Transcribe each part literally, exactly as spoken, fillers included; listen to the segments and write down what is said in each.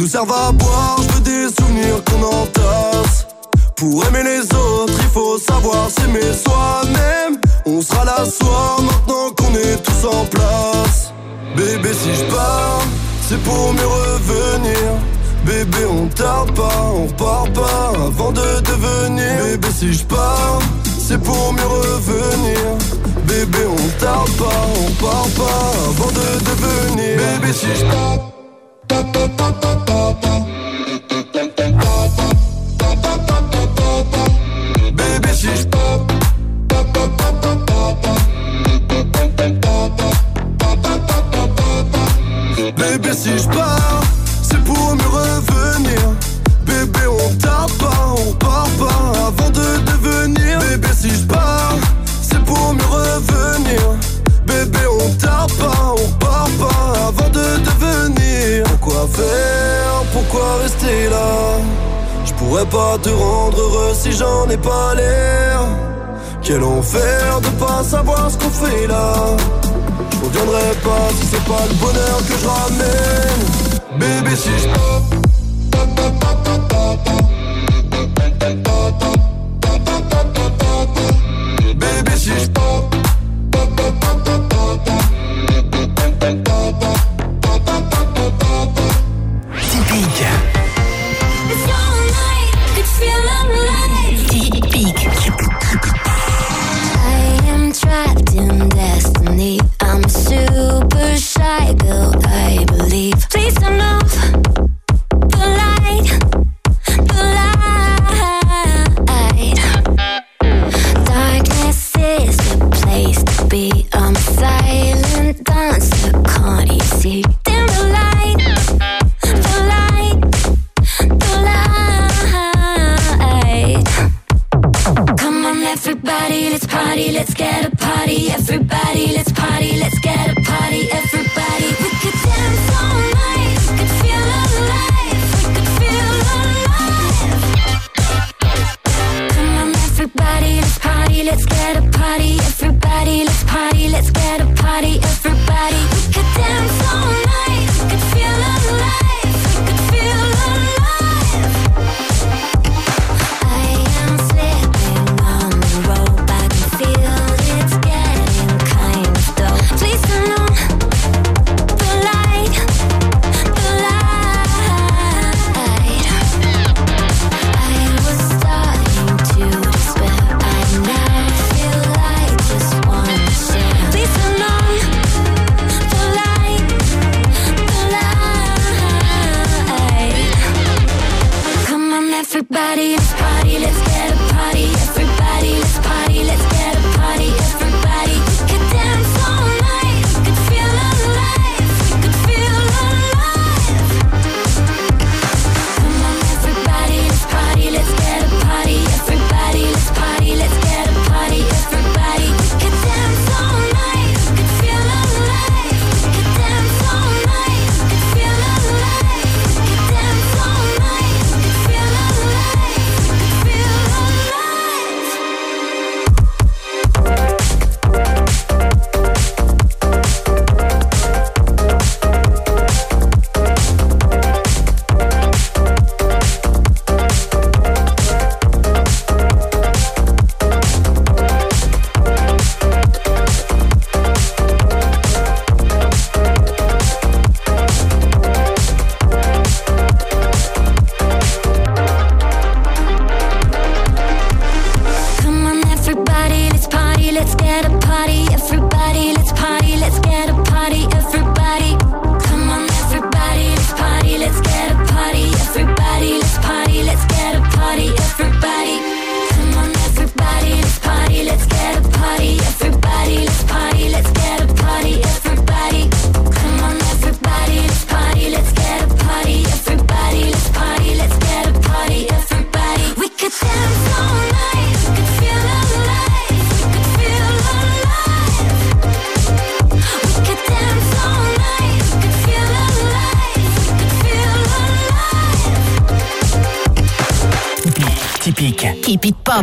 serve à boire, je veux des souvenirs qu'on entasse. Pour aimer les autres, il faut savoir s'aimer soi-même. On sera là ce soir maintenant qu'on est tous en place. Bébé, si je pars, c'est pour mieux revenir. Bébé, on tarde pas, on repart pas avant de devenir. Bébé, si je pars, c'est pour mieux revenir. Bébé, on tarde pas, on part pas avant de devenir. Bébé, si je pars. Bébé, si je pars. Bébé, si je pars, c'est pour mieux revenir. Bébé, on tarde pas, on part pas avant de devenir. Bébé, si je pars, c'est pour mieux revenir. Bébé, on tarde pas, on part pas avant de devenir. Pourquoi faire, pourquoi rester là? Je pourrais pas te rendre heureux si j'en ai pas l'air. Quel enfer de pas savoir ce qu'on fait là. Je reviendrai pas si c'est pas le bonheur que je ramène. Bébé, si je Bébé, si je Typique. Typique. I am trapped in destiny. I'm a super shy girl, I believe. Please turn off the light, the light. Darkness is the place to be. I'm a silent dancer, can't you see? Dim the light, the light, the light. Come on everybody, let's party, let's get a party. Everybody, let's party, let's get a party. Everybody, we could dance all night, we could feel alive, we could feel alive. Come on everybody, let's party, let's get a party. Everybody, let's party, let's get a party. Everybody, we could dance all night, we could feel alive, we could feel alive. I am slipping on the rope, I can feel it's getting kind of dope. Please turn on the light, the light. I was starting to despair, I now feel like just one share. Please turn on the light, the light. Come on everybody, let's party, let's get a party. Everybody, let's party, let's get a party. Everybody, we could dance all night, we could feel alive, we could feel alive. Come on everybody, let's party, let's get a party. Everybody, let's party, let's get a party. Everybody, we could dance all night, we could feel alive, we could dance all night, we could feel alive, we could dance all night, we could feel alive, we could feel Come on everybody, let's party, let's get a party. Everybody, let's party, let's get a party. Everybody, come on everybody, let's party, let's get a party. Everybody, let's party, let's get a party. Everybody, come on everybody, let's party, let's get a party. Everybody, let's party, let's get a party. Everybody, come on everybody, let's party, let's get a party. Everybody, let's party, let's get a party. Everybody, we could dance all night, we could feel alive, we could feel alive. We could dance all night, we could feel alive, we could feel alive. Typique. Keep it pop.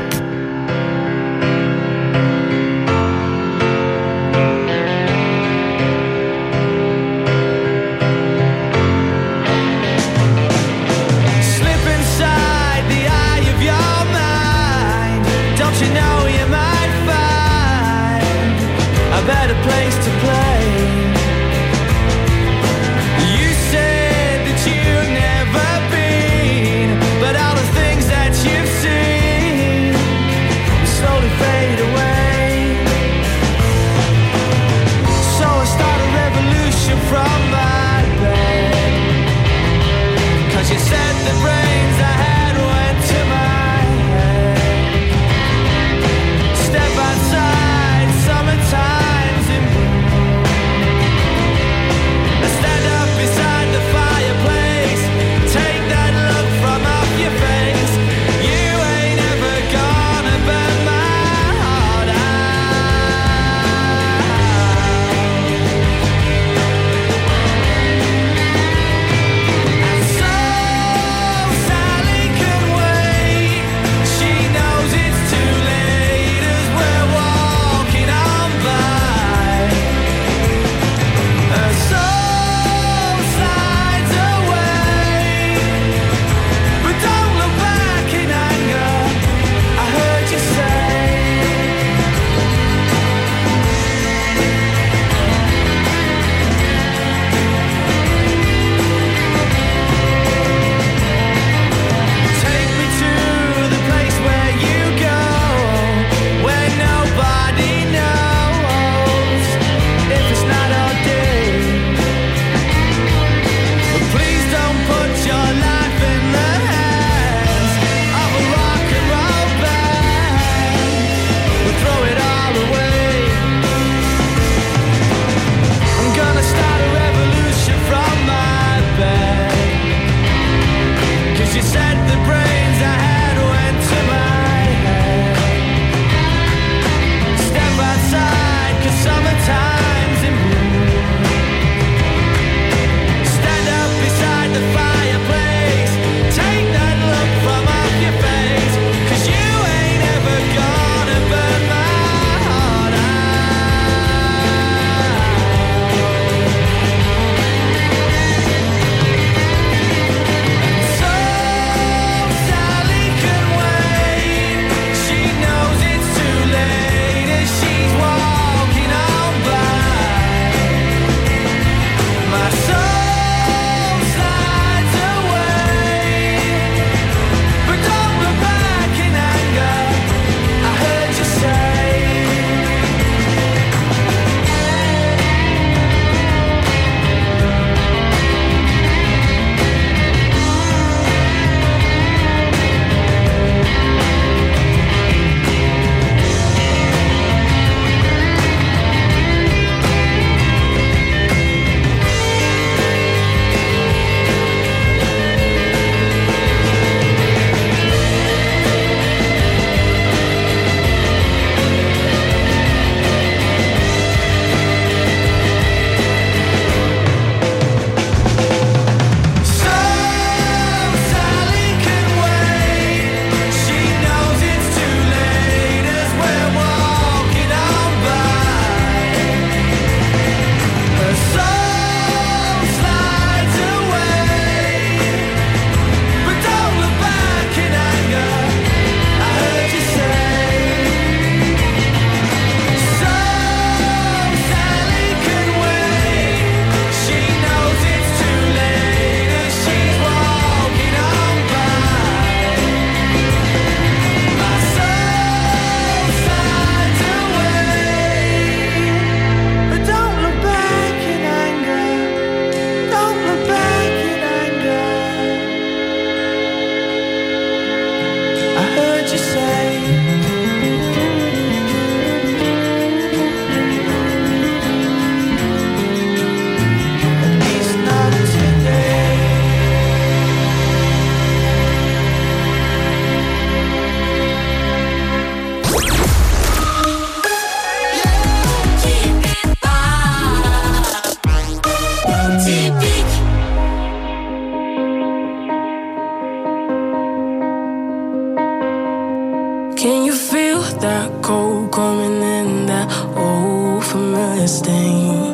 Can you feel that cold coming in, that old familiar stain?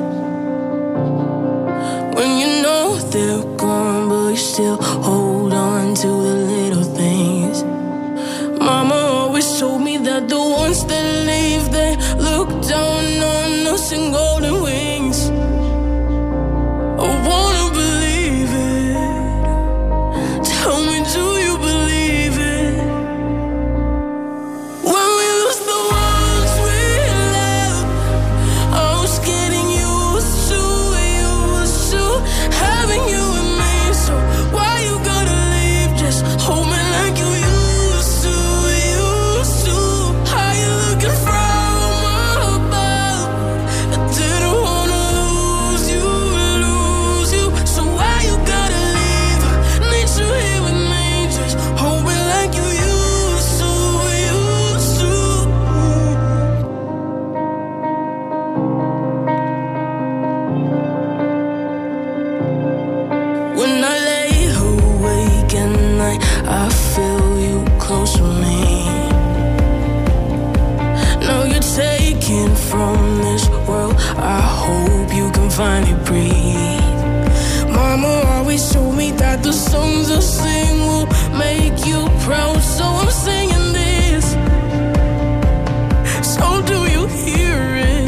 When you know they're gone, but you still hold on to the little things. Mama always told me that the ones that leave, they look down on us in golden wings. I wanna believe it. Tell me, do you believe it? When we lose the ones we love, I was getting used to, used to having you with me. So why you gotta leave? Just hold me like you used to, used to. How you looking from above? I didn't wanna lose you, lose you. So why you gotta leave? Need you here with me. Just hold me like you used to, used to. When I lay awake at night, I feel you close to me. Now you're taken from this world, I hope you can finally breathe. Mama always told me that the songs I sing will make you proud, so I'm singing this. So do you hear it?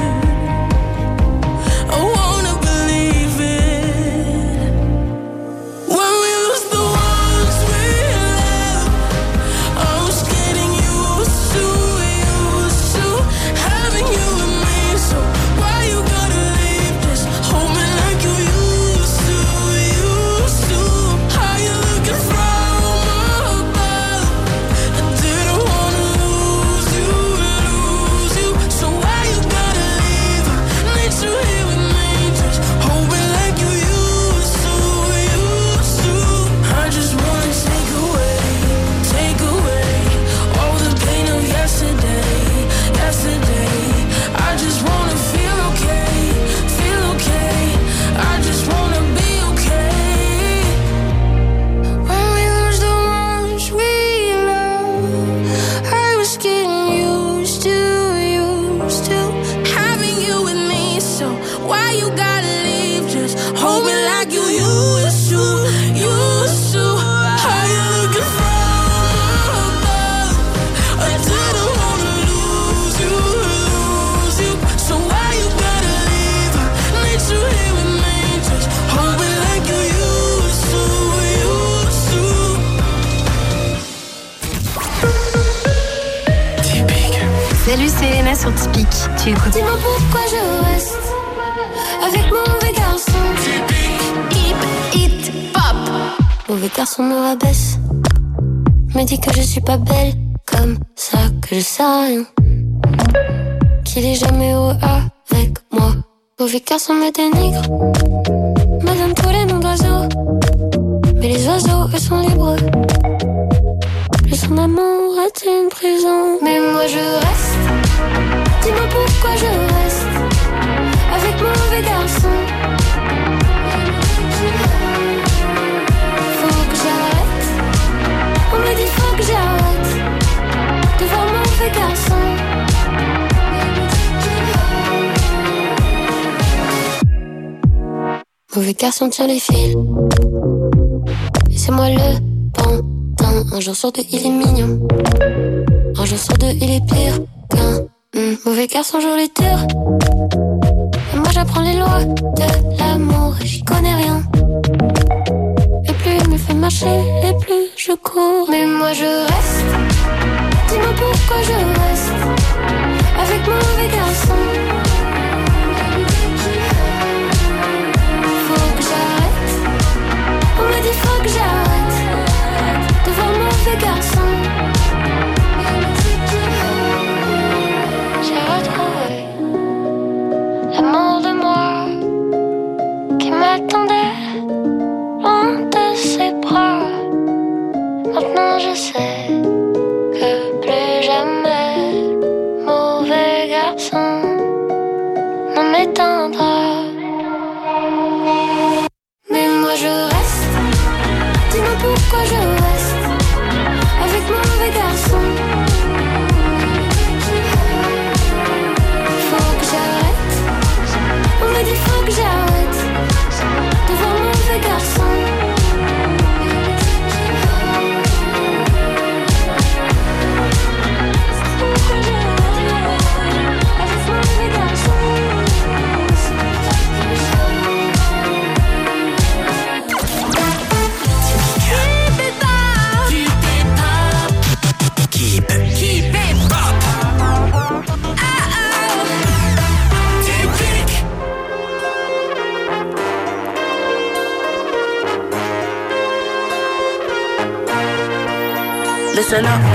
I wanna believe it. When we lose the ones we love, I was getting used to, used to having you with me. So why you gotta leave? Just hold me like you used to, used to. How you looking from above? I didn't wanna lose you, lose you. So why you gotta leave? Need you here with me. Just hold me like you used to, used to. I just wanna take away, take away all the pain of yesterday, yesterday. I just wanna feel okay, feel okay. I just wanna be okay. When we lose the ones we love, I was getting used to, used to having you with me. So why you gotta leave? Just hold me like you used to, used to. How you looking from above? I didn't wanna lose you, lose you. So why you gotta leave? Need you here with me. Just hold me like you used to, used to. Typique. Salut, c'est Elena sur Typique. Tu écoutes Dis-moi pourquoi je reste avec mauvais garçon. Hip, hit, pop. Mauvais garçon me rabaisse, me dit que je suis pas belle comme ça, que je sais rien, qu'il est jamais heureux avec moi. Mauvais garçon me dénigre, me donne tous les noms d'oiseaux, mais les oiseaux eux sont libres. Le son d'amour est une prison, mais moi je reste. Dis-moi pourquoi je reste avec mauvais garçon. Faut que j'arrête. On me dit faut que j'arrête de voir mauvais garçon. Mauvais garçon tient les fils, et c'est moi le pantin. Un jour sur deux il est mignon, un jour sur deux il est pire qu'un mm. Mauvais garçon joue les tours, et moi j'apprends les lois de l'amour et j'y connais rien. Et plus il me fait marcher, et plus je cours. Mais moi je reste. Dis-moi pourquoi je reste avec mauvais garçon. Faut que j'arrête. On me dit faut que j'arrête de voir mauvais garçon. J'ai retrouvé l'amour de moi qui m'attendait loin de ses bras. Maintenant je sais Listen up.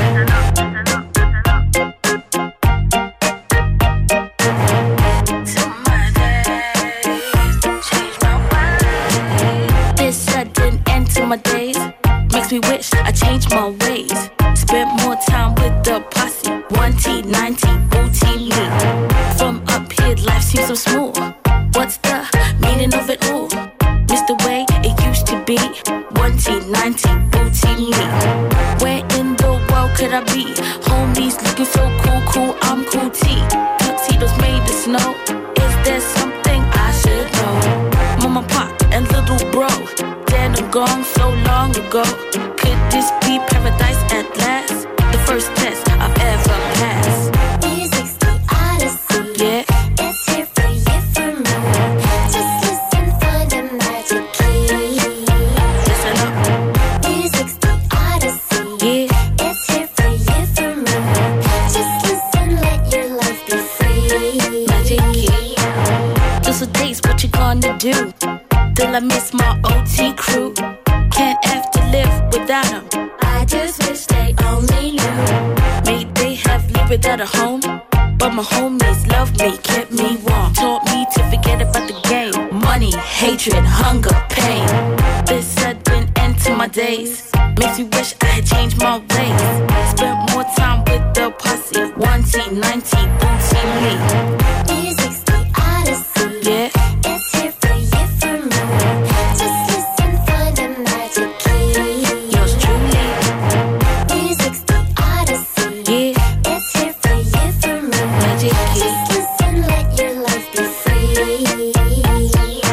This sudden end to my days makes me wish I changed my ways. Spent more time with the posse. One T, nine T, booty me. From up here, life seems so small. What's the meaning of it all? Miss the way it used to be. One T, nine T, booty me. Where in the world could I be? Homies looking so cool, cool, I'm cool T. Tuxedos made of snow. Is there something I should know? Mama, pop, and little bro. Dead and gone so long ago. Could this be paradise at last? The first test I've ever passed. Music's the odyssey. Yeah. It's here for you, for me. Just listen, find a magic key. Listen up. Music's the odyssey. Yeah. It's here for you, for me. Just listen, let your life be free. Magic key. Just a taste, what you gonna do? Till I miss my O T crew. Can't have to live without them. I just wish they only knew. May they have lived without a home, but my homies loved me, kept me warm. Taught me to forget about the game. Money, hatred, hunger, pain. This sudden end to my days makes me wish I had changed my ways. Spent more time with the posse. One T, nine T, booty me. Music's the odyssey. Yeah. It's here for you, for me. Just listen, find a magic key. Yours truly. Music's the odyssey. Yeah. It's here for you, for me. Magic key. Just listen, let your life be free. Missing you,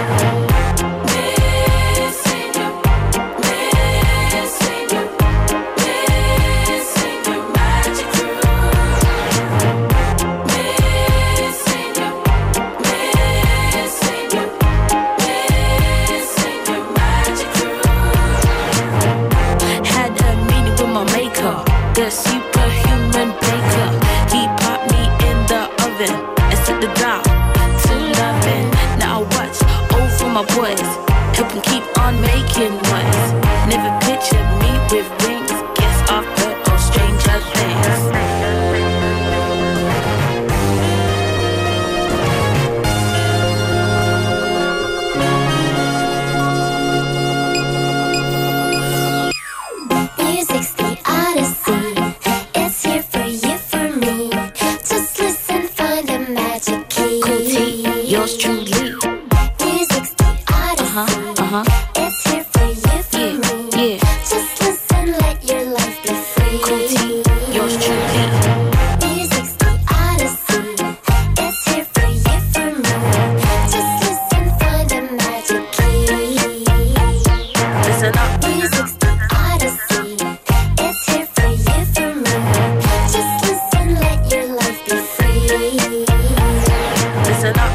missing you, missing your magic crew. Missing you, missing you, missing your magic crew. Had a meeting with my maker, the superhuman baker. He popped me in the oven and set the dial to loving. Now I watch over my boys, help them keep on making noise. Never pictured me with rings, guess I've heard all stranger things. Music's the odyssey. It's here for you, for me. Just listen, find a magic key. Cool T, yours truly. Music's the odyssey. Uh-huh, uh-huh. It's here for you, for Yeah, me. yeah. Just listen, let your life be free. Cool T, yours truly. Music's the odyssey. It's here for you, for me. Just listen, find a magic key. Listen up. Music's the odyssey. It's here for you, for me. Just listen, let your life be free. Listen up.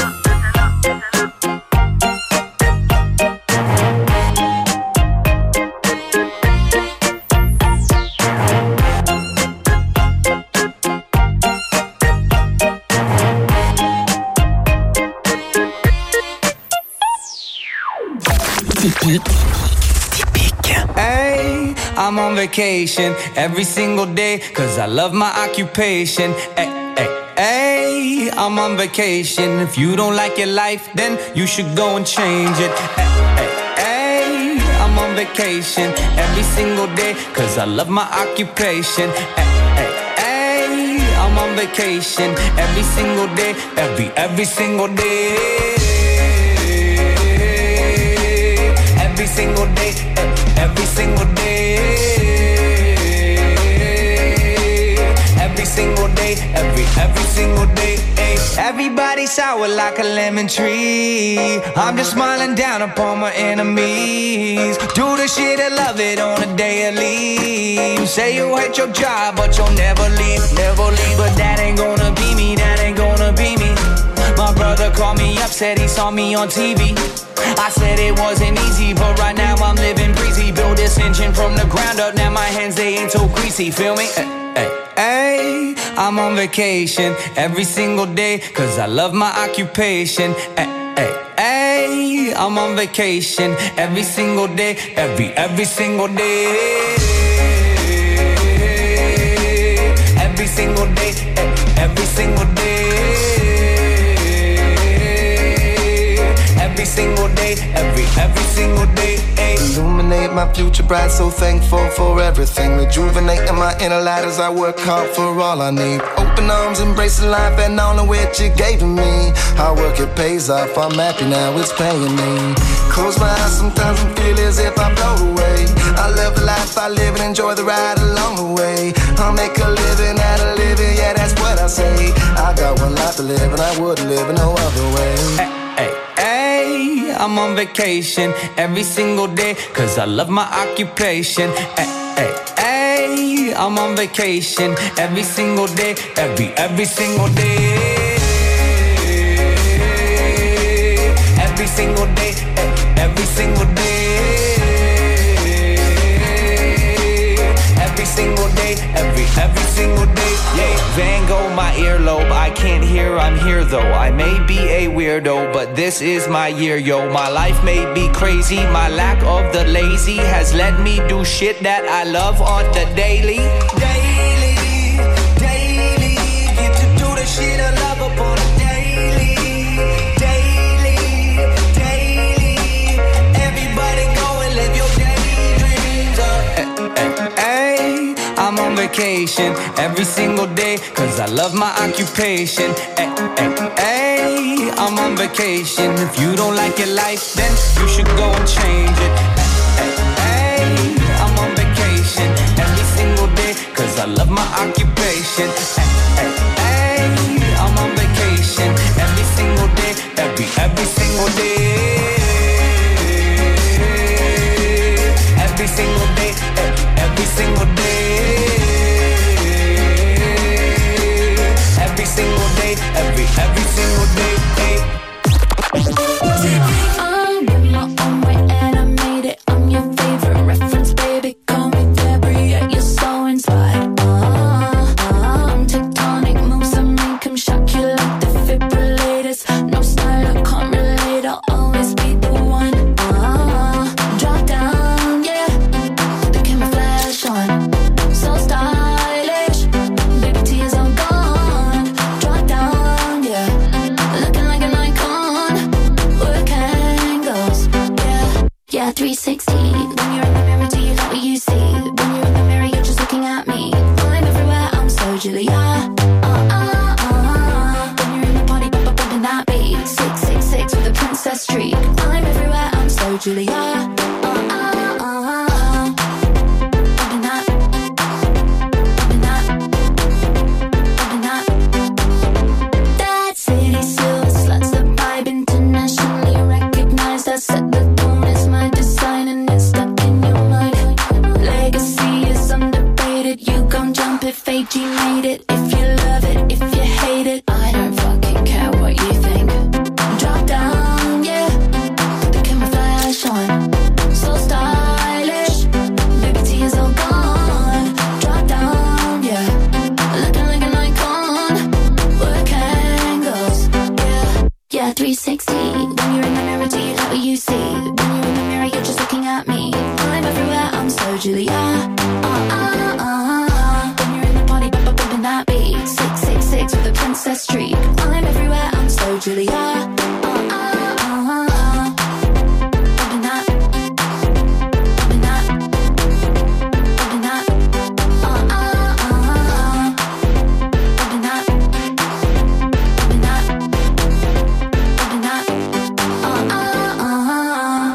Typique. Typique. Hey, I'm on vacation every single day, cause I love my occupation. Hey, hey, hey, I'm on vacation. If you don't like your life, then you should go and change it. Hey, hey, hey, I'm on vacation every single day, cause I love my occupation. Hey, hey, hey, I'm on vacation every single day, every, every single day. Every single day, every single day, every single day, every every single day. Everybody sour like a lemon tree. I'm just smiling down upon my enemies. Do the shit and love it on a daily. You say you hate your job, but you'll never leave, never leave. But that ain't gonna be me, that ain't gonna be me. My brother called me up, said he saw me on T V. I said it wasn't easy, but right now I'm living breezy. Build this engine from the ground up, now my hands, they ain't so greasy, feel me? Hey, hey, hey, I'm on vacation every single day, cause I love my occupation. Hey, hey, hey, I'm on vacation every single day, every, every single day. future bright, so thankful for everything. Rejuvenating my inner light as I work hard for all I need. Open arms, embracing life and all of which you gave to me. Hard work, it pays off, I'm happy now, it's paying me. Close my eyes sometimes and feel as if I float away. I love the life I live and enjoy the ride along the way. I'll make a living out of living, yeah, that's what I say. I got one life to live and I wouldn't live in no other way. Hey, hey, hey, I'm on vacation every single day, cause I love my occupation. Hey, hey, hey, I'm on vacation every single day, every, every single day. Every single day, every single day. Every single day, every, every single day, yeah. Van Gogh, my earlobe, I can't hear, I'm here though. I may be a weirdo, but this is my year, yo. My life may be crazy, my lack of the lazy has let me do shit that I love on the daily. Daily, daily, get to do the shit I love upon a daily. Daily, daily, everybody go and live your daydreams up. Hey, hey, hey. I'm on vacation every single day, cause I love my occupation. Ay, ay, ay, I'm on vacation. If you don't like your life, then you should go and change it. Ay, ay, I'm on vacation every single day, cause I love my occupation. Ay, ay, ay, I'm on vacation every single day, every, every single day. Every single day, every single day. Every single day, every, every single day, hey. I'm in my own way and I made it. I'm your favorite reference, baby. Call me Debris, yeah, you're so inspired. Uh, uh, I'm tectonic moves I make 'em shock you like defibrillators. No style, I can't relate. I'll always be the one. Uh, drop down, yeah. The camera flash on, so stylish. Baby, tears all gone. Drop down, yeah. Looking like an icon. Work angles, yeah. Yeah, three sixty. When you're in the mirror, do you like what you see? When you're in the mirror, you're just looking at me. I'm everywhere, I'm so Julia. Uh, uh, uh. When you're in the party, bump, bumping that beat. six six six with a princess streak. I'm everywhere, I'm so Julia. Uh, uh, uh. Bumping that. Bumping that. Bumping that. That city silver sluts the vibe, internationally recognized. I set the tone, it's my design and it's stuck in your mind. Legacy is underrated, you gon' jump if A G made it. If you love it, if you hate it, I don't fucking care what you think. Drop down, yeah. The camera flash on, so stylish. Baby, tears all gone. Drop down, yeah. Looking like an icon. Work angles, yeah. Yeah, three sixty. When you're in the mirror, do you like what you see? When you're in the mirror, you're just looking at me. I'm everywhere, I'm so Julia. Uh, uh, uh. When you're in the party, bump, bumping that beat. six six six with a princess streak. I'm everywhere, I'm so Julia. Uh, uh, uh. Bumping that. Bumping that. Bumping that. Uh, uh, uh. Bumping that. Bumping that. Bumping that. Uh, uh, uh.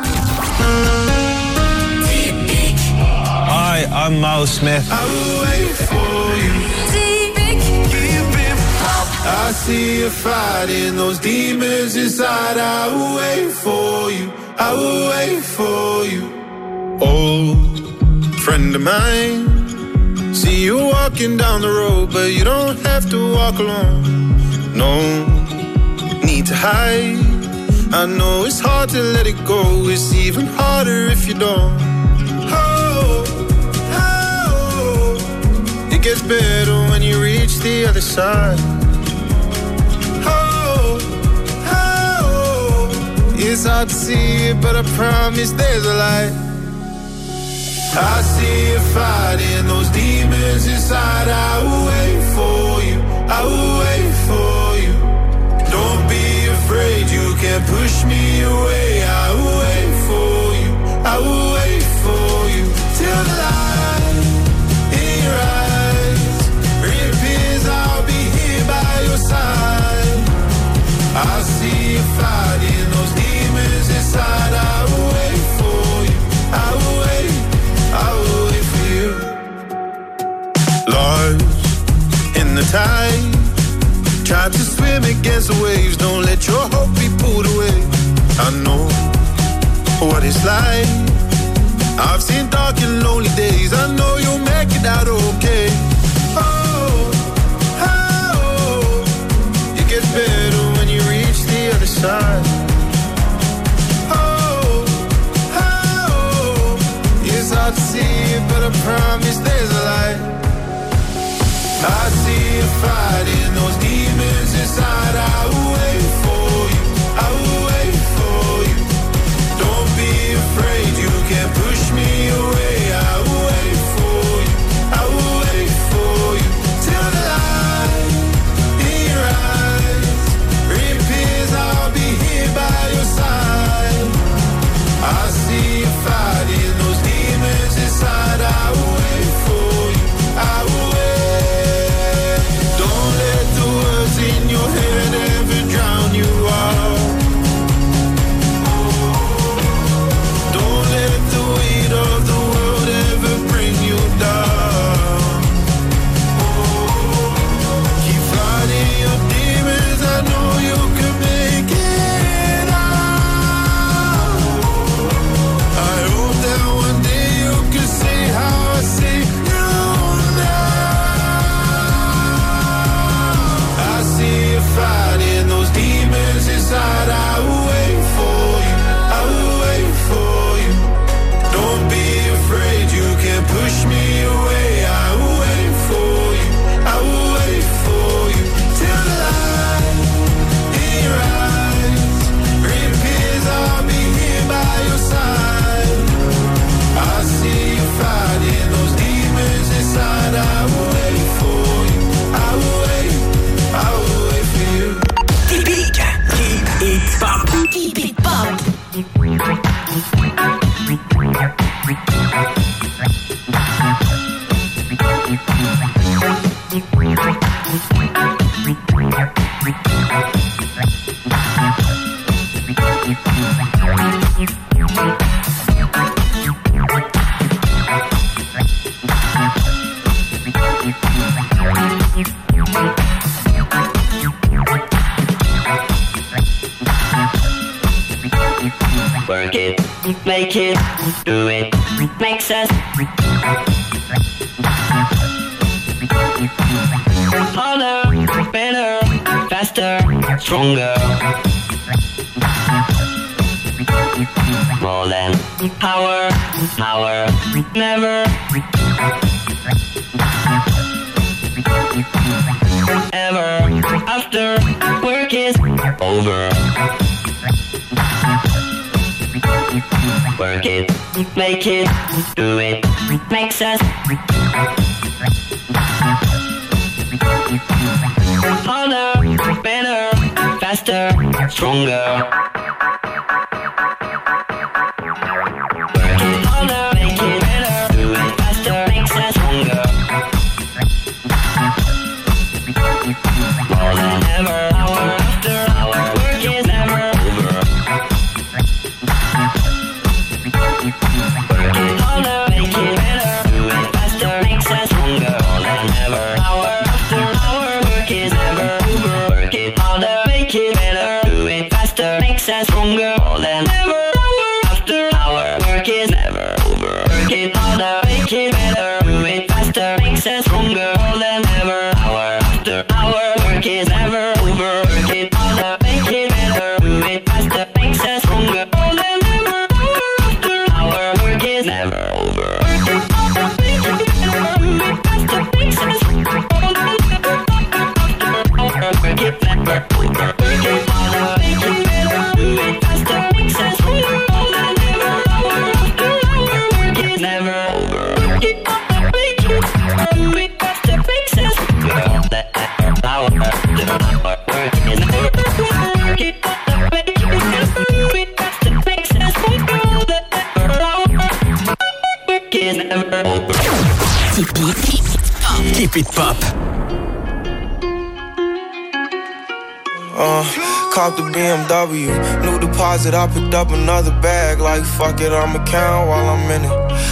Hi, I'm Miles Smith. I will wait for you. Keep it pop. I see you fighting those demons inside. I will wait for you. I will wait for you. Old friend of mine. See you walking down the road, but you don't have to walk alone. No need to hide. I know it's hard to let it go. It's even harder if you don't. Oh, oh, it gets better when you reach the other side. Oh, oh, it's hard to see it, but I promise there's a light. I see you fighting those demons inside. I will wait for you. I will wait for you. Don't be afraid, you can't push me away. I will wait for you. I will wait for you. in the tide. Try to swim against the waves, don't let your hope be pulled away. I know what it's like. I've seen dark and lonely days, I know you'll make it out okay. Oh, oh, it gets better when you reach the other side. Oh, oh, it's hard to see it, but I promise there's a light. I see you fighting those demons inside. I will wait for you, I will wait for you. Don't be afraid, you can't push me away. I will wait for you, I will wait for you. Till the light in your eyes reappears, I'll be here by your side. I see you fighting those demons inside. I will wait for you, I will wait. In your head ever drown you out. Don't let the weight of the world ever bring you down. Keep fighting your demons, I know you can make it out. I hope that one day you can see how I see you now. Fighting those demons inside. I will wait for you, I will wait for you. Don't be afraid, you can't push me away. I will wait for you, I will wait for you. Till the light in your eyes reappears, I'll be here by your side. I see you fighting those demons inside. I will wait for you, I will wait, I will wait. Typique, keep it pop. Keep it pop. Work it, make it, do it, makes us harder, better, faster, stronger. More than power, power, never ever after work is over. Work it, make it, do it, makes us harder, better, faster, stronger. Work it harder, make it better, do it faster, makes us stronger. More than ever, hour after hour, work is never over. Work it harder, make it better, do it faster, makes us stronger. More than ever, hour after hour, work is never over. Work it harder, make it better, do it faster, makes us stronger. More than ever, hour after hour, work is never over. Work it harder, make it better, do it faster, makes us stronger. More than ever, hour after hour, work is never over. Work it harder, make it better, do it faster, makes us stronger. More than ever, hour after hour, work is never over. Work it harder, make it better, do it faster, makes us stronger. More than ever, hour after hour, work is never over. Work it harder, make it better, do it faster, makes us stronger. More than ever, hour after hour, work is never over. Work it harder, make it better, do it faster, makes us stronger. Hour after hour, work is never over. Work it harder, make it better, do it faster, makes us stronger. More than ever, hour work is never over. Typique, keep it pop. Uh, cop the B M W, new deposit, I picked up another bag. Like fuck it, I'ma count while I'm in it.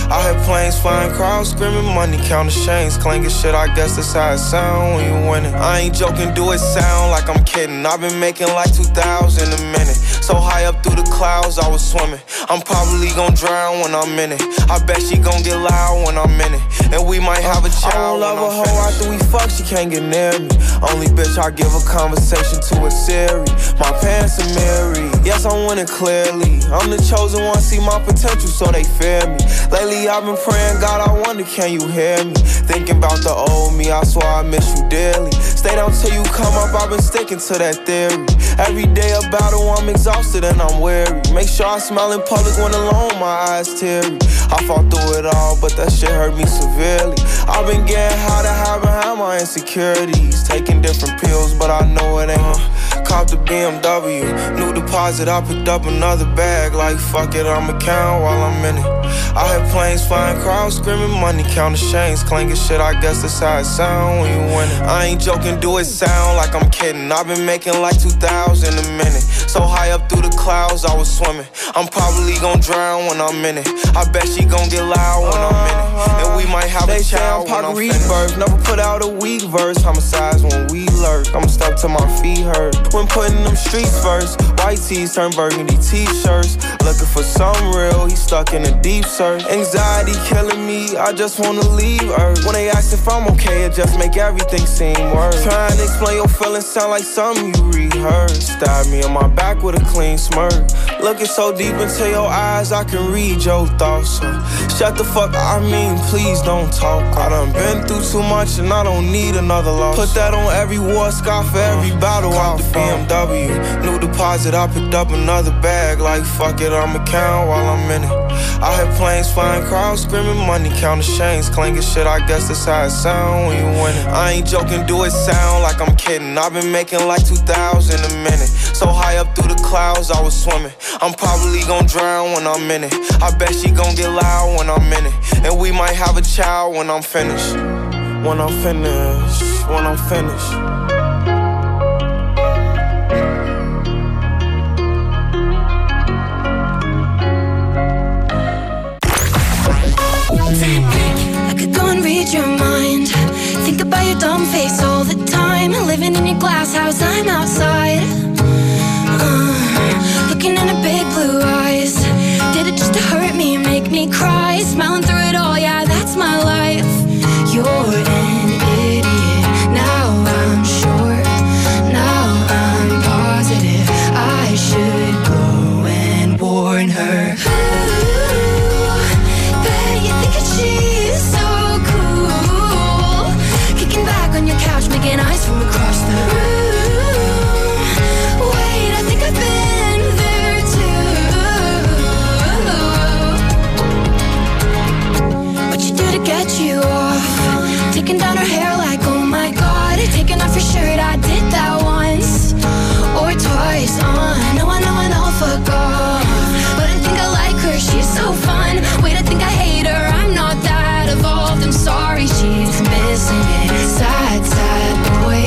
I hear planes flying, crowds screaming, money counting chains, clanking shit, I guess that's how it sound when you winning. I ain't joking, do it sound like I'm kidding. I've been making like two thousand a minute. So high up through the clouds, I was swimming. I'm probably gon' drown when I'm in it. I bet she gon' get loud when I'm in it. And we might have a child. I don't love a hoe after we fuck, she can't get near me. Only bitch I give a conversation to a Siri. My parents are married, yes I'm winning clearly. I'm the chosen one, see my potential so they fear me. Lately I've been praying, God I wonder can you hear me. Thinking about the old me, I swear I miss you dearly. Stay down till you come up, I've been sticking to that theory. Every day a battle, I'm exhausted and I'm weary. Make sure I smile in public when alone, my eyes teary. I fought through it all, but that shit hurt me severely. I've been getting high to hide behind my insecurities. Taking different pills, but I know it ain't. Cop the B M W, new deposit, I picked up another bag. Like fuck it, I'ma count while I'm in it. I hear planes flying, crowds screaming, money counting chains, clanking shit, I guess that's how it sound when you winning. I ain't joking, do it sound like I'm kidding. I've been making like two thousand a minute. So high up through the clouds, I was swimming. I'm probably gon' drown when I'm in it. I bet she gon' get loud when I'm in it. And we might have they a child when I'm finished. Never put out a weak verse, homicides when we lurk. I'ma step till my feet hurt. When putting them streets first, white tees turn burgundy t-shirts. Looking for some real, he stuck in a deep search. Anxiety killing me, I just wanna leave Earth. When they ask if I'm okay, it just make everything seem worse. Trying to explain your feelings sound like something you rehearsed. Stab me in my back with a clean smirk. Looking so deep into your eyes, I can read your thoughts. So shut the fuck, I mean, please don't talk. I done been through too much and I don't need another loss. Put that on every war scar for every battle. Out the B M W, new deposit, I picked up another bag. Like fuck it, I'ma count while I'm in it. I hear planes flying, crowds screaming, money counting chains, clanking shit, I guess that's how it sound when you winning. I ain't joking, do it sound like I'm kidding. I've been making like two thousand a minute. So high up through the clouds, I was swimming. I'm probably gon' drown when I'm in it. I bet she gon' get loud when I'm in it. And we might have a child when I'm finished. When I'm finished, when I'm finished. I could go and read your mind. Think about your dumb face all the time. Living in your glass house, I'm outside. uh, Looking into big blue eyes. Did it just to hurt me, make me cry? Smiling through it all, yeah, that's my life. You're an idiot, now I'm sure. Now I'm positive I should go and warn her. She's so cool, kicking back on your couch, making eyes from across the room. Wait, I think I've been there too. What you do to get you off? Taking down her hair like, oh my god. Taking off your shirt, I did that once or twice. uh, No, I know, I know, fuck off. But I think I like her, she's so fun. Wait, I think I hate her, I'm not that evolved. I'm sorry, she's missing it. Sad, sad boy,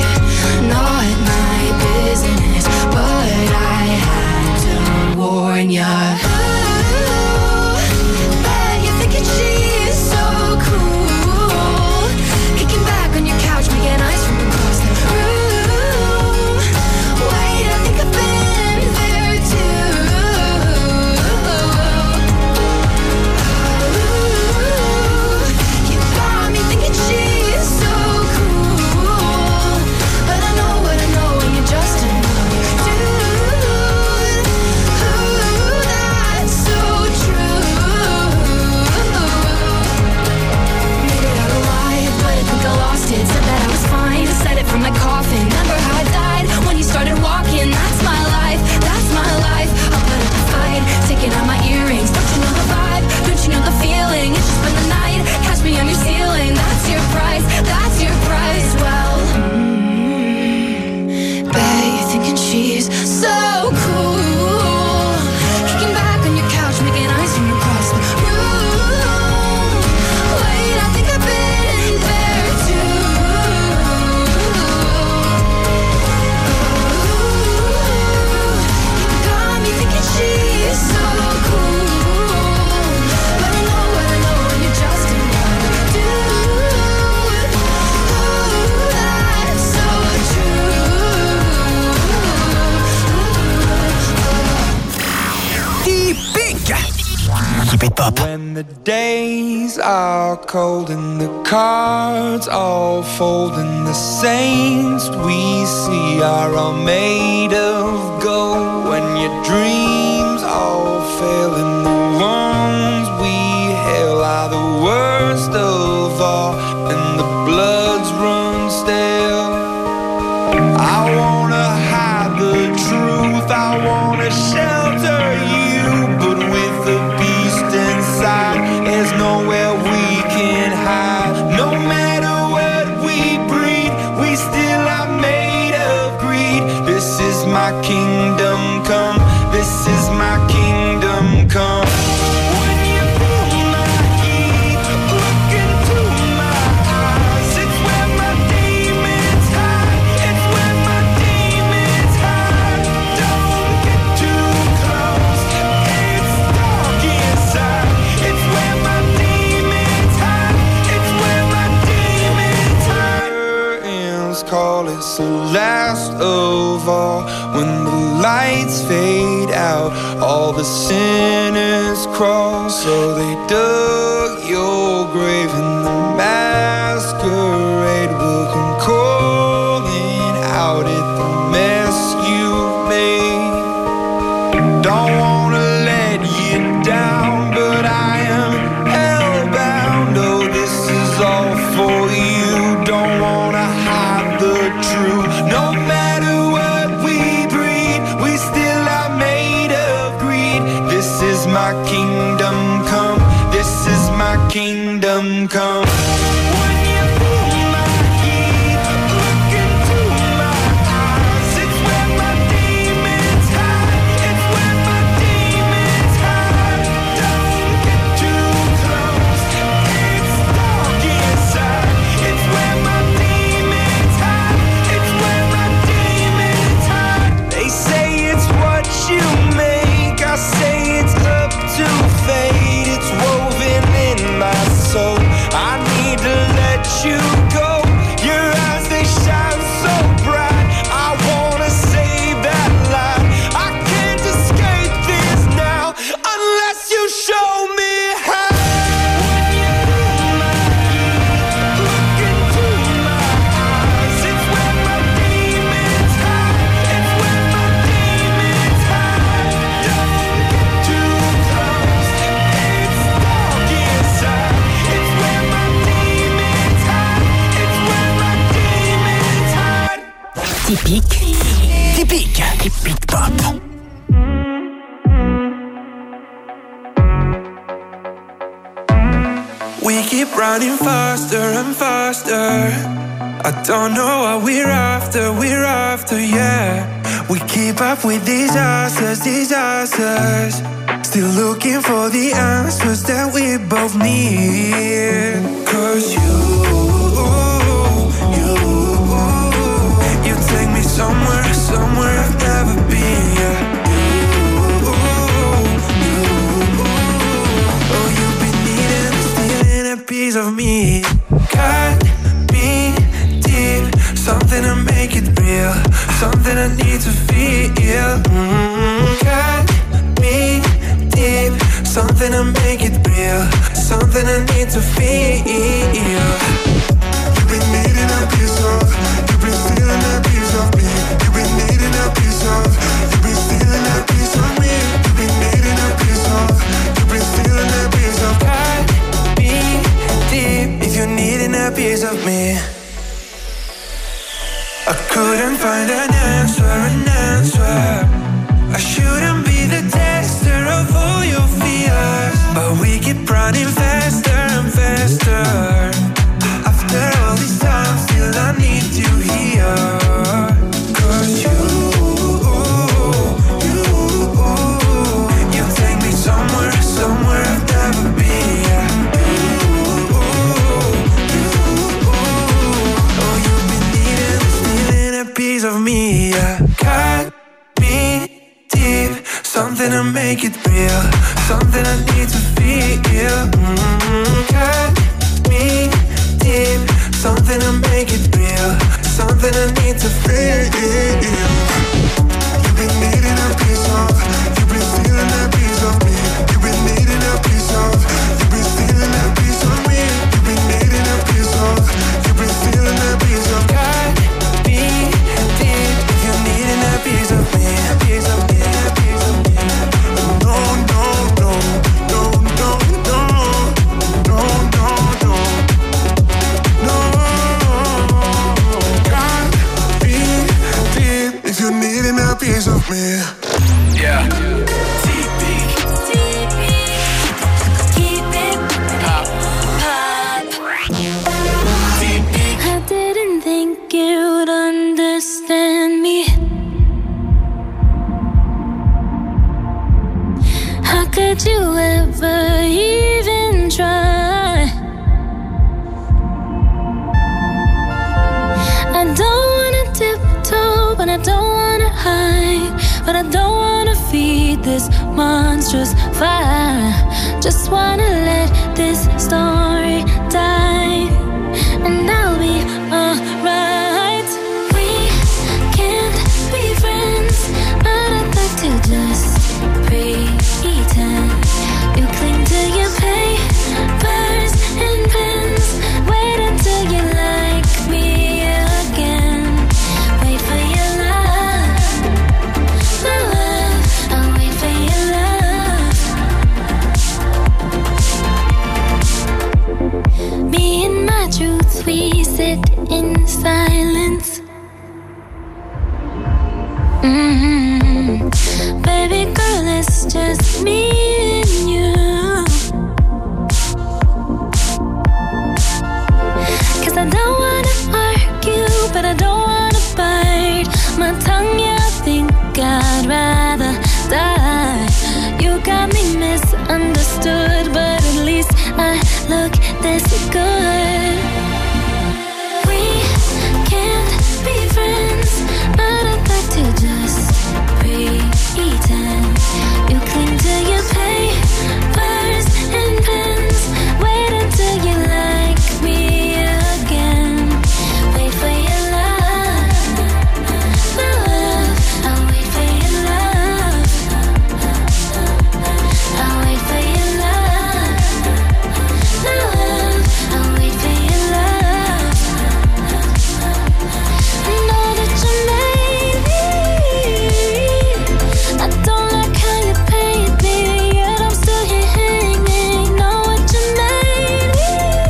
Pop. When the days are cold and the cards all fold and the saints we see are all made of gold. When your dreams all fail and the ones we hail are the worst of all and the bloods run stale. I wanna hide the truth, I wanna shelter you, but with the beast inside, there's nowhere we can hide. No matter what we breed, we still are made of greed. This is my kingdom come, this is my kingdom come. When you feel my heat, look into my eyes, it's where my demons hide, it's where my demons hide. Don't get too close, it's dark inside, it's where my demons hide, it's where my demons hide. Curtains call, it's the last of all. When the lights fade out, all the sinners crawl. So they dug your grave and the masquerade will come calling out at the mess you've made. Don't wanna let you down, but I am hellbound. Oh, this is all for you. Don't wanna hide the truth. No matter what we breed, we still are made of greed. This is my kingdom come, this is my kingdom come. When you feel my heat, look into my eyes, it's where my demons hide, it's where my demons hide. Don't get too close, it's dark inside, it's where my demons hide, it's where my demons hide. They say it's what you make, I say it's up to fate. It's woven in my soul, I need to let you go. Your eyes, they shine so bright, I wanna save that light. I can't escape this now, unless you show me how. When you feel my heat, look into my eyes, it's where my demons hide, it's where my demons hide. Don't get too close, it's dark inside, it's where my demons hide, it's where my demons hide. Typique. Typique. Typique Pop. We keep running faster and faster. I don't know what we're after, we're after, yeah. We keep up with disasters, disasters. Still looking for the answers that we both need. Cause you, you, you take me somewhere, somewhere I've never been, yeah. Piece of me, cut me deep, something to make it real, something I need to feel. Mm-hmm. Cut me deep, something to make it real, something I need to feel. You've been needing a piece of, you've been stealing a piece of me. You've been needing a piece of, you've been stealing a piece of me. You've been needing a piece of, you've been stealing a piece of. Cut me deep if you're needing a piece of me. I couldn't find an answer, an answer. I shouldn't be the tester of all your fears, but we keep running faster and faster. After all this time, still I need you here. Cause you, you, you take me somewhere, somewhere I've never been, yeah. Piece of me, yeah. Cut me deep, something to make it real, something I need to feel. Mm-hmm. Cut me deep, something to make it real, something I need to feel. You've been needing a piece of, you've been stealing a piece of me. You've been needing a piece of, me. Yeah. I didn't think you'd understand me. How could you ever even try? I don't wanna tiptoe, but I don't wanna hide. But I don't wanna feed this monstrous fire. Just wanna let this story die, and I'll be alright. We can't be friends, but I'd like to just pretend. You cling to your papers and pens. Wait until you like me again. Wait for your love, my love. I'll wait for your love. Me and my truth, we sit in silence. Mm-hmm. Baby girl, it's just me and you. 'Cause I don't wanna argue, but I don't wanna bite my tongue. Yeah, I think I'd rather die. You got me misunderstood, but at least I look this good. We can't be friends, but I'd like to just pretend. You cling to your papers and pens. Wait until you like me again. Wait for your love, my love. I'll wait for your love. I'll wait for your love, my love. I'll wait for your love. I know that you made me. I don't like how you paid me, yet I'm still here hanging. Know what you made me.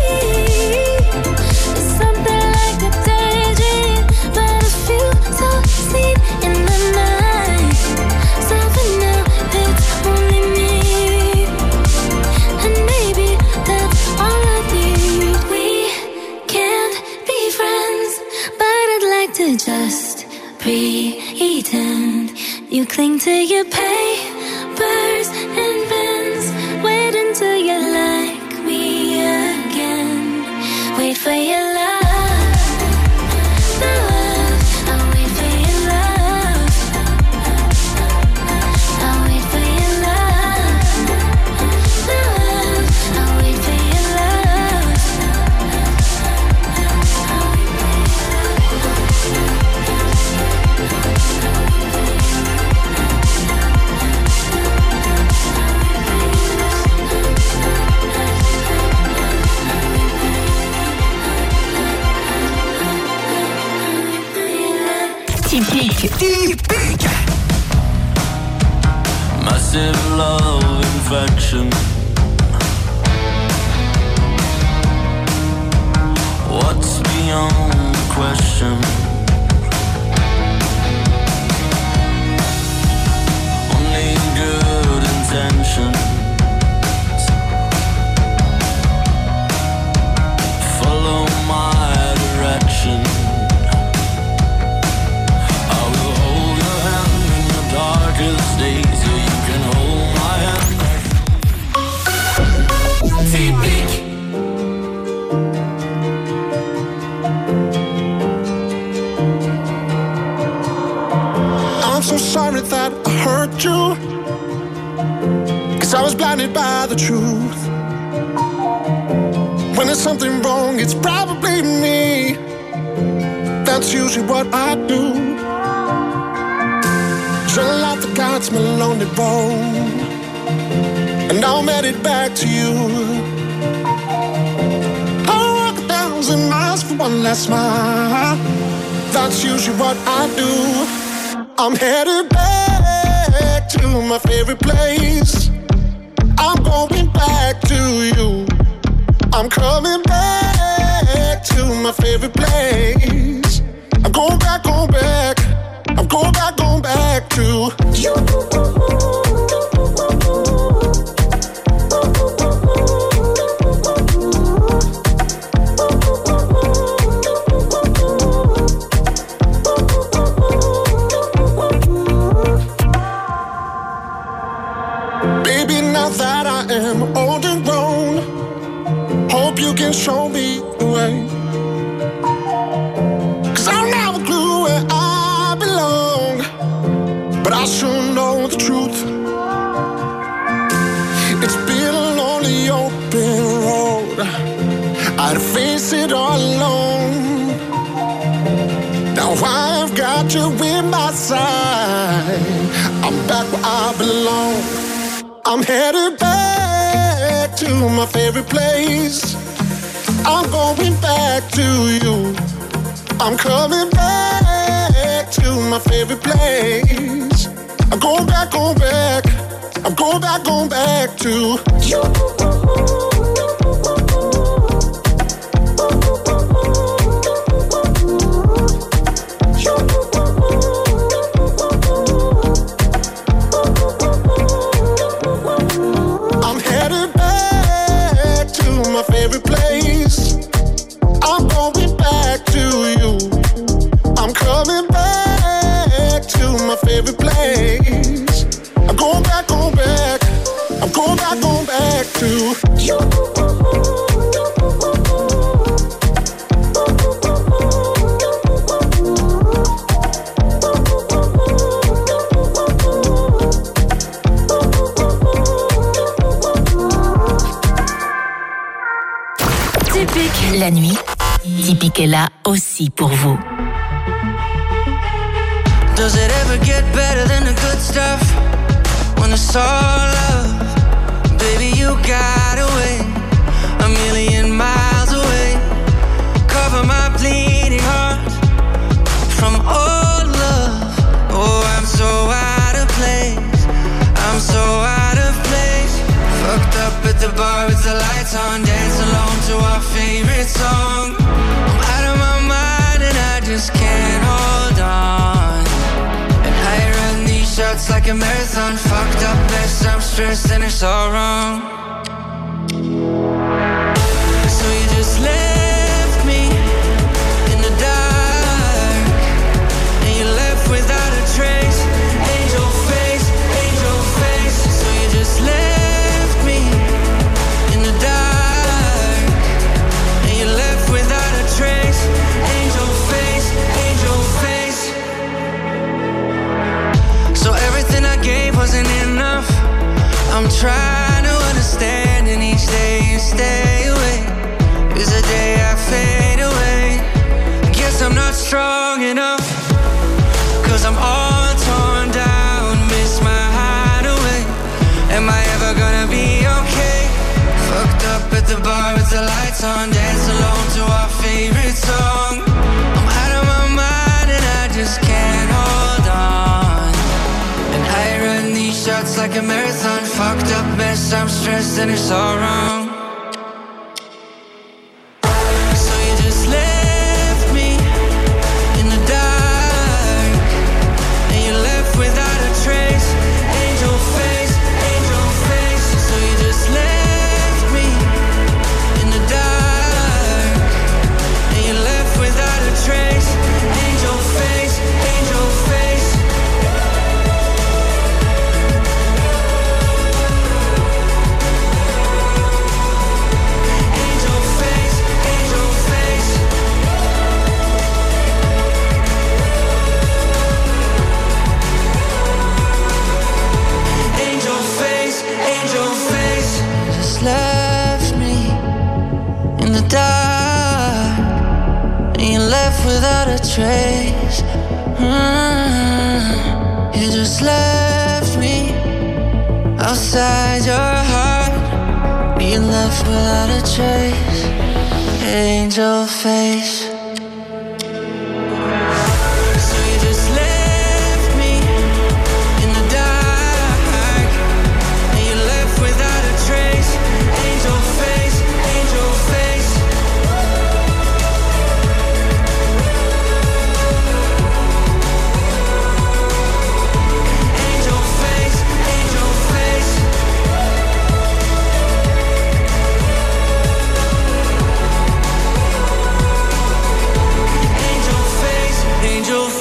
It's something like a daydream, but a few so seen in the night. So for now, it's only me, and maybe that's all I need. We can't be friends, but I'd like to just pretend. You cling to your papers and pens. Wait until you like me again. Wait for your love, my love. I'll wait for your love. I'll wait for your love, my love. I'll wait for your love. Typique. Typique. Massive love infection. What's beyond question? Only good intentions. Follow my direction. I will hold your hand in the darkest days, so you can hold my hand. Typique. I'm so sorry that I hurt you, 'cause I was blinded by the truth. When there's something wrong, it's probably me. That's usually what I do. Shut out the gods, my lonely bone, and I'll met it back to you. I'll walk a thousand miles for one last smile. That's usually what I do. I'm headed back to my favorite place. I'm going back to you. I'm coming back to my favorite place. I'm going back, going back. I'm going back, going back to you. Baby, now that I am old and grown, hope you can show me the way. Cause I'll never clue where I belong, but I sure know the truth. It's been a lonely open road, I'd face it all alone. Now I've got you in my side, I'm back where I belong. I'm headed back to my favorite place. I'm going back to you. I'm coming back to my favorite place. I'm going back, going back. I'm going back, going back to you. Favorite place. I'm going back to you. I'm coming back to my favorite place. I'm going back, going back. I'm going back, going back to you. La nuit, Tipique est là aussi pour vous. Does it ever get better than the good stuff? When it's all love, baby, you got away a million miles away. Cover my bleeding heart from all love. Oh, I'm so out of place. I'm so out of place. Fucked up at the bar with the lights on, dance alone to our favorite song. I'm out of my mind and I just can't hold on. And I run these shots like a marathon. Fucked up mess, I'm stressed and it's all wrong. So you just left me in the dark, and you left without a trace. Angel face, angel face. So you just left me in the dark, and you left without a trace. Angel face, angel face. So everything I gave wasn't enough. I'm trying to understand, and each day you stay away is a day I fade away. Guess I'm not strong enough, cause I'm all torn down, miss my hideaway. Am I ever gonna be okay? Fucked up at the bar with the lights on, dance alone to our favorite song. I'm out of my mind and I just can't hold on. And I run these shots like a marathon. Fucked up mess, I'm stressed and it's all wrong. So you just left me in the dark, and you left without a trace. Angel face, angel face. So you just left me in the dark, and you left without a trace. Angel face, angel face. Angel face, angel face. Angel face, angel face. Just left me in the dark, and you left without a trace. Mm. You just left me outside your heart. You left without a trace. Angel face. So you just left me in the dark, and you left without a trace. Angel face, angel face.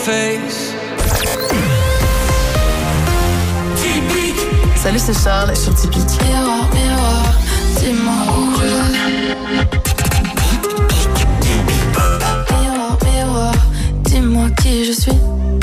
face. Salut, c'est Charles sur Tipeee. Miroir, miroir, dis-moi où je Miroir, miroir, dis-moi qui je suis.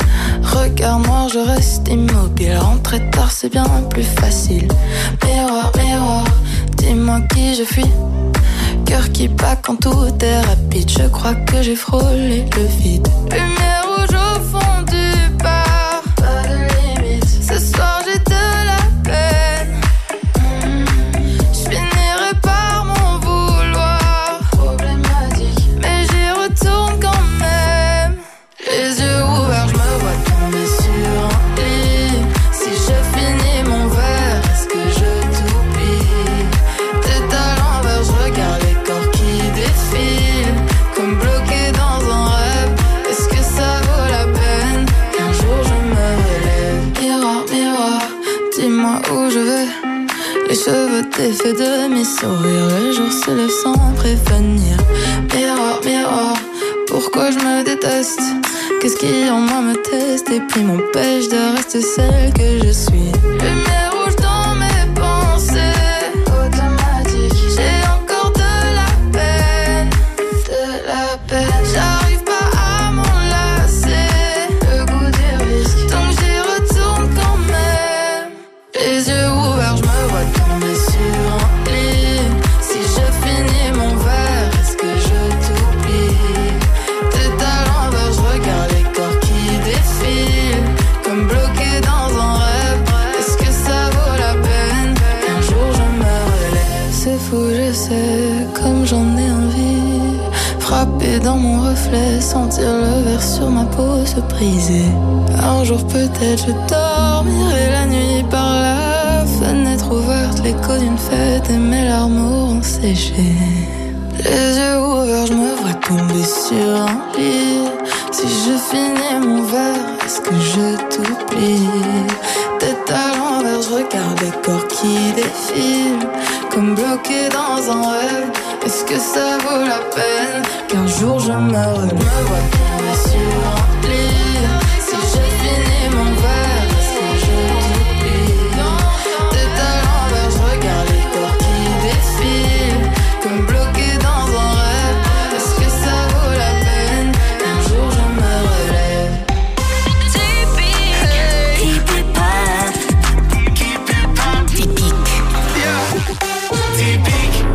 Regard noir, je reste immobile. Rentrer tard, c'est bien plus facile. Miroir, miroir, dis-moi qui je suis. Cœur qui bat quand tout est rapide. Je crois que j'ai frôlé le vide. Lumière rouge au fond du bar. Pas de limite. Ce soir j'ai de la peine. mmh. Je finirai par m'en vouloir. Problématique. Mais j'y retourne quand même. Les yeux ouverts, je me vois tomber sur un lit. Si je finis mon verre, est-ce que je t'oublie? Tête à l'envers, je regarde les corps qui défilent. Comme bloqué dans un rêve. Est-ce que ça vaut la peine qu'un jour je me relève? Miroir, miroir, dis-moi où je vais. Les cheveux défaits de mes sourires. Le jour se lève sans prévenir. Miroir, miroir, pourquoi je me déteste? Qu'est-ce qui en moi me teste et puis m'empêche de rester celle que je suis? Lumière rouge dans mes pensées. Automatique. J'ai encore de la peine. De la peine. J'arrive pas à m'enlacer. Le goût des risques. Donc j'y retourne quand même. Les yeux ouverts, je me vois tomber sur un lit. Si je finis mon verre, est-ce que je t'oublie? Tête à l'envers, je regarde les corps qui défilent. Comme bloqué dans un rêve. Est-ce que ça vaut la peine qu'un jour je me relève? C'est fou, je sais, comme j'en ai envie. Frapper dans mon reflet, sentir le verre sur ma peau se briser. Un jour peut-être je dormirai la nuit par la fenêtre ouverte. L'écho d'une fête et mes larmes auront séché. Les yeux ouverts, je me vois tomber sur un lit. Si je finis mon verre, est-ce que je t'oublie? Tête à l'envers, je regarde les corps qui défilent. Comme bloqué dans un rêve. Est-ce que ça vaut la peine qu'un jour je me relève? Je me vois tomber sur un lit. Si je finis mon verre, est-ce que je t'oublie? Tête à l'envers, je regarde les corps qui défilent. Comme bloqué dans un rêve. Est-ce que ça vaut la peine qu'un jour je me relève? Keep it pop. Keep it pop. Typique. Yeah. Typique.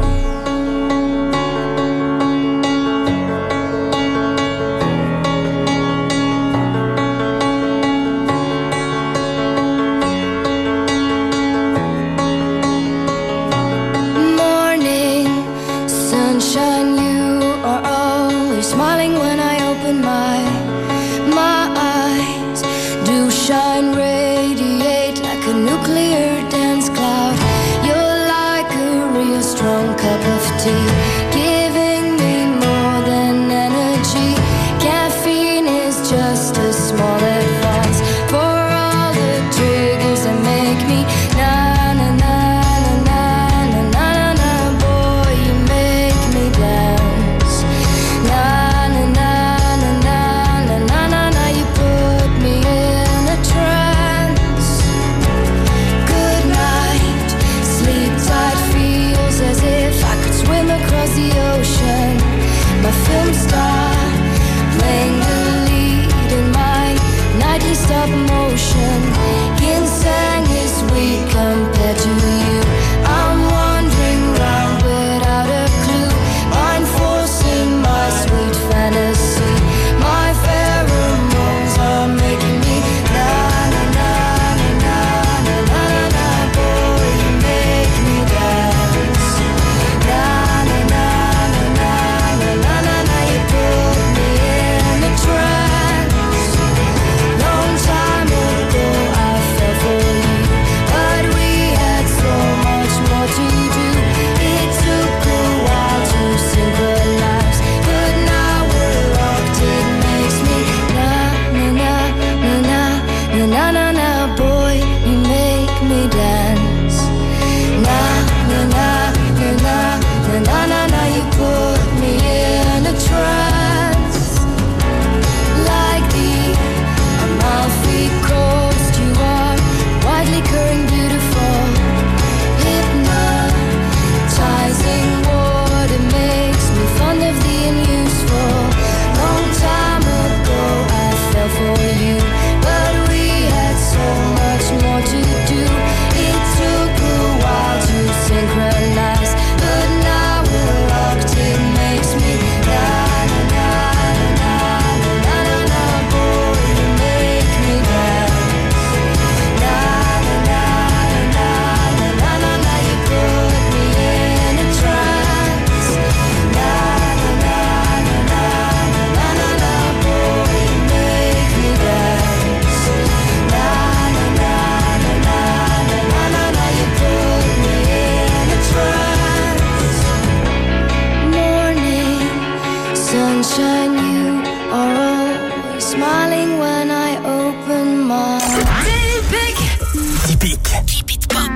Morning, sunshine, you are always smiling when I open my my eyes. Do shine, radiate like a nuclear dance cloud. You're like a real strong cup of tea, giving me more than energy. Caffeine is just a small advance for all the triggers that make me na na na na na na na na. Boy, you make me dance. Na na na na na na na na na. You put me in a trance. Good night, sleep tight, feels as if I could swim across the ocean. My film star playing the lead in my smiling when I open my Typique. Typique. Keep it pop.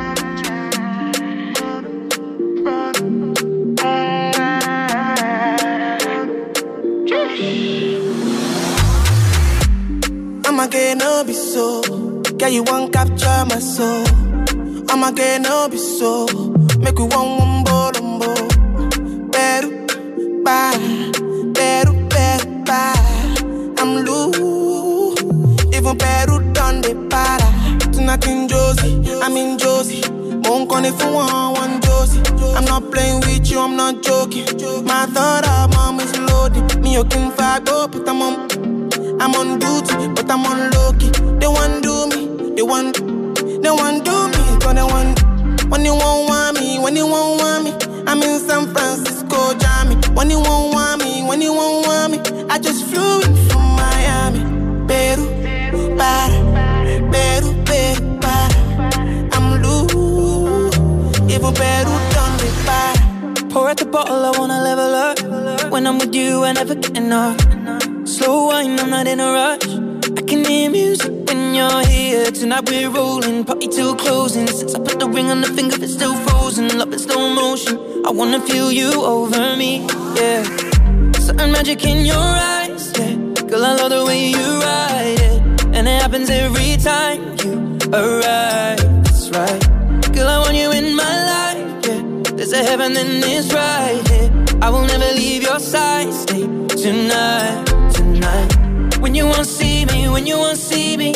I'ma get no be so. Girl, you won't capture my soul. I'ma get no be so. Make you one one bo lumbo. Beru, bye. Beru, beru, bye. I'm loose. Even Peru done the para. Tonight in Josie, I'm in Josie. Won't call if you want one Josie. I'm not playing with you, I'm not joking. My thought of mom is loaded. Me, you can fight, go, but I'm on. I'm on duty, but I'm on low-key. They want do me, they want, they want do me, but they want. When you won't want me, when you won't want me, I'm in San Francisco, Jammy. When you won't want me, when you won't want me, I just flew in from Miami. Peru, para, Peru, Peru, para. I'm loose, even Peru done me para. Pour out the bottle, I wanna level up. When I'm with you, I never get enough. Slow wine, I'm not in a rush. I can hear music when you're here. Tonight we're rolling, party till closing. Since I put the ring on the finger, it's still frozen. Love in slow motion, I wanna feel you over me, yeah. Certain magic in your eyes, yeah. Girl, I love the way you ride it. And it happens every time you arrive, that's right. Girl, I want you in my life, yeah. There's a heaven and it's right here, yeah. I will never leave your side, stay tonight. When you won't see me, when you won't see me,